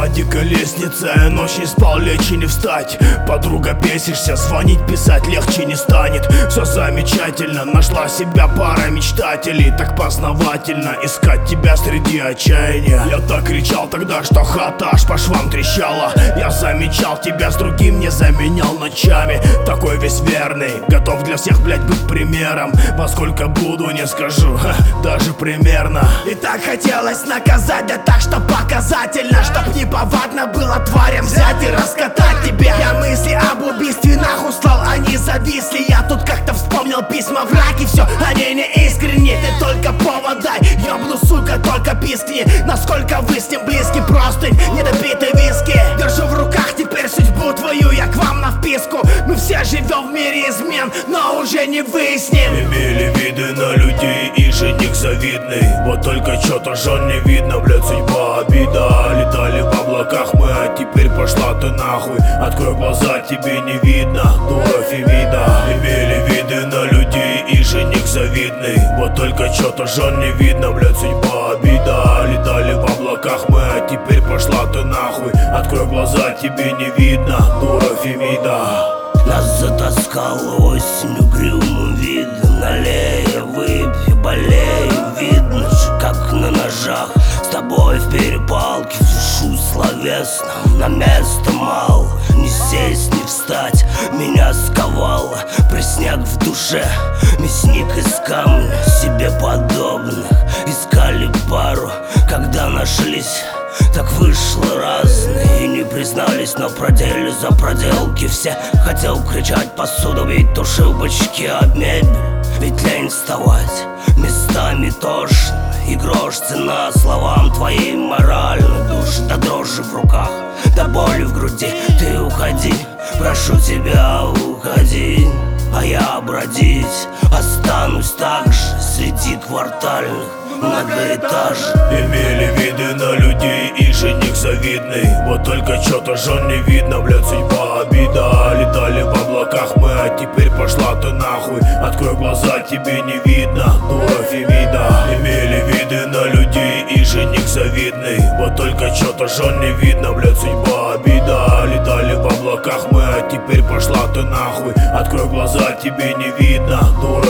по дикой лестнице, ночь не спал, лечь и не встать. Подруга, бесишься, звонить, писать легче не станет. Все замечательно, нашла себя пара мечтателей. Так познавательно искать тебя среди отчаяния. Я так кричал тогда, что хата аж по швам трещала. Я замечал тебя с другим, не заменял ночами. Такой весь верный, готов для всех, блять, быть примером. Во сколько буду, не скажу, даже примерно. И так хотелось наказать, да так, что показательно, чтоб неповадно было тварям взять и раскатать тебя. Я мысли об убийстве нахуй слал, они зависли. Я тут как-то вспомнил письма в раке, все, они не искренни. Ты только повод дай, ёбну, сука, только пискни. Насколько вы с ним близки, простынь, недопитый виски. Держу в руках теперь судьбу твою, я к вам на вписку. Мы все живем в мире измен, но уже не выясним. Имели виды на людей и жених завидный. Вот только чё-то жен не видно, блядь, судьба обида. Летали в облаках мы, а теперь пошла ты нахуй. Открой глаза, тебе не видно, дура Фемида. Имели виды на людей и жених завидный. Вот только чё-то жен не видно, блядь, судьба обида. Летали в облаках мы, а теперь пошла ты нахуй. Открой глаза, тебе не видно, дура Фемида. Нас затаскало осень угрюмым видом. Налея, выпью, болею, видно же, как на ножах. С тобой в перепалке сушусь словесно. На место мало, не сесть, не встать. Меня сковало, пресняк в душе. Мясник из камня, себе подобных. Искали пару, когда нашлись, так вышло разные. И не признались, но продели за проделки все. Хотел кричать посуду, ведь тушил бычки об мебель. Ведь лень вставать, местами тошно. И грош цена словам твоим морально. Душ до дрожи в руках, до боли в груди. Ты уходи, прошу тебя, уходи. А я бродить останусь так же среди квартальных многоэтажек. Имели виды на людей и жених завидный. Вот только чё-то жен не видно, блядь, судьба обида. Летали в облаках мы, а теперь пошла ты нахуй. Открой глаза, тебе не видно, дура Фемида. Имели виды на людей и жених завидный. Вот только чё-то жен не видно, блядь, судьба обида. Летали в облаках мы, а теперь пошла ты нахуй. Открой глаза, тебе не видно, дура